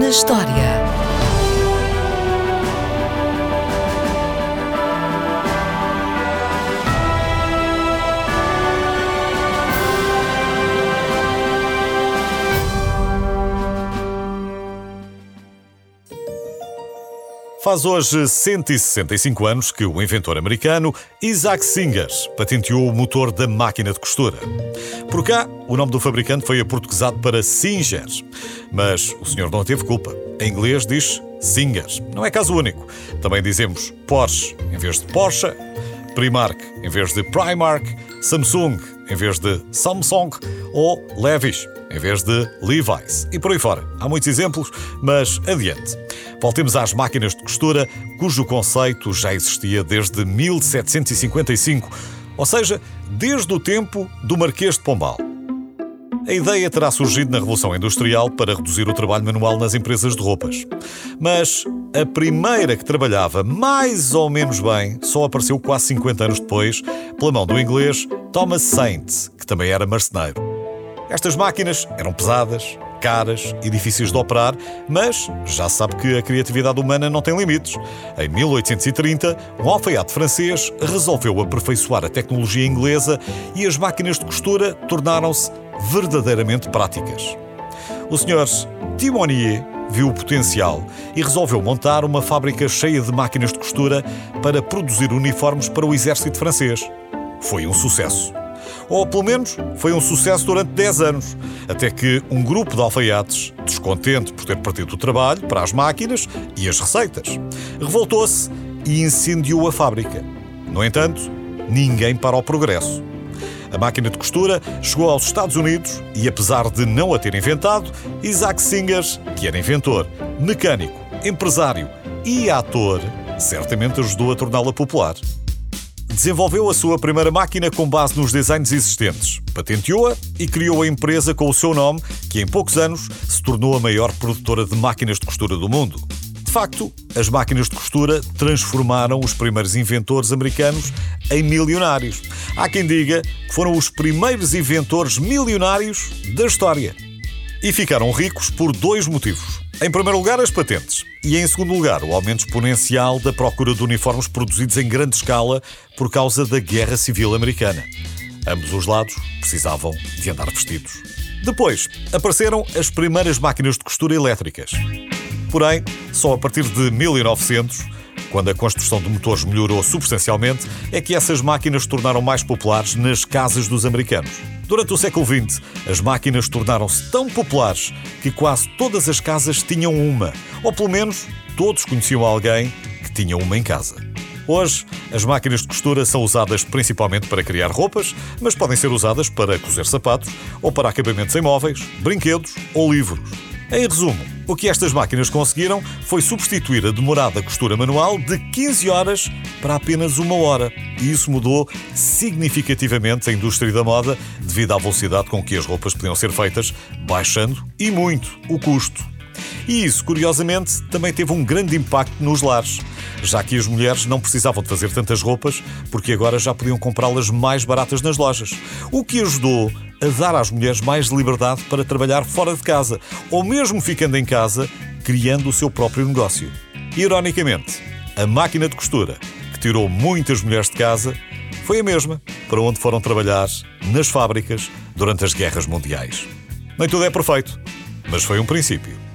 na História. Faz hoje 165 anos que o inventor americano Isaac Singer patenteou o motor da máquina de costura. Por cá, o nome do fabricante foi aportuguesado para Singer, mas o senhor não teve culpa. Em inglês diz Singer. Não é caso único. Também dizemos Porsche em vez de Porsche, Primark em vez de Primark, Samsung em vez de Samsung ou Levi's em vez de Levi's. E por aí fora. Há muitos exemplos, mas adiante. Voltemos às máquinas de costura, cujo conceito já existia desde 1755, ou seja, desde o tempo do Marquês de Pombal. A ideia terá surgido na Revolução Industrial para reduzir o trabalho manual nas empresas de roupas. Mas a primeira que trabalhava mais ou menos bem só apareceu quase 50 anos depois, pela mão do inglês Thomas Saint, que também era marceneiro. Estas máquinas eram pesadas, caras e difíceis de operar, mas já sabe que a criatividade humana não tem limites. Em 1830, um alfaiate francês resolveu aperfeiçoar a tecnologia inglesa e as máquinas de costura tornaram-se verdadeiramente práticas. O Sr. Timonier viu o potencial e resolveu montar uma fábrica cheia de máquinas de costura para produzir uniformes para o exército francês. Foi um sucesso. Ou, pelo menos, foi um sucesso durante 10 anos, até que um grupo de alfaiates, descontente por ter perdido o trabalho para as máquinas e as receitas, revoltou-se e incendiou a fábrica. No entanto, ninguém para o progresso. A máquina de costura chegou aos Estados Unidos e, apesar de não a ter inventado, Isaac Singer, que era inventor, mecânico, empresário e ator, certamente ajudou a torná-la popular. Desenvolveu a sua primeira máquina com base nos designs existentes, patenteou-a e criou a empresa com o seu nome, que em poucos anos se tornou a maior produtora de máquinas de costura do mundo. De facto, as máquinas de costura transformaram os primeiros inventores americanos em milionários. Há quem diga que foram os primeiros inventores milionários da história. E ficaram ricos por dois motivos. Em primeiro lugar, as patentes. E em segundo lugar, o aumento exponencial da procura de uniformes produzidos em grande escala por causa da Guerra Civil Americana. Ambos os lados precisavam de andar vestidos. Depois, apareceram as primeiras máquinas de costura elétricas. Porém, só a partir de 1900, quando a construção de motores melhorou substancialmente, é que essas máquinas se tornaram mais populares nas casas dos americanos. Durante o século XX, as máquinas tornaram-se tão populares que quase todas as casas tinham uma, ou pelo menos todos conheciam alguém que tinha uma em casa. Hoje, as máquinas de costura são usadas principalmente para criar roupas, mas podem ser usadas para cozer sapatos ou para acabamentos em móveis, brinquedos ou livros. Em resumo, o que estas máquinas conseguiram foi substituir a demorada costura manual de 15 horas para apenas 1 hora. E isso mudou significativamente a indústria da moda devido à velocidade com que as roupas podiam ser feitas, baixando e muito o custo. E isso, curiosamente, também teve um grande impacto nos lares, já que as mulheres não precisavam de fazer tantas roupas porque agora já podiam comprá-las mais baratas nas lojas, o que ajudou a dar às mulheres mais liberdade para trabalhar fora de casa, ou mesmo ficando em casa, criando o seu próprio negócio. Ironicamente, a máquina de costura, que tirou muitas mulheres de casa, foi a mesma para onde foram trabalhar nas fábricas durante as guerras mundiais. Nem tudo é perfeito, mas foi um princípio.